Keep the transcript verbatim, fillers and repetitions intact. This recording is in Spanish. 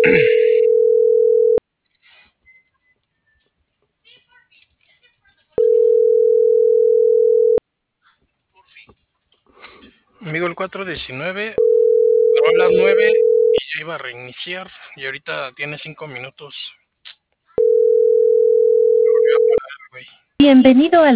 Amigo, el cuatro diecinueve, pero a las nueve y ya iba a reiniciar y ahorita tiene cinco minutos. Se volvió a parar, güey. Bienvenido al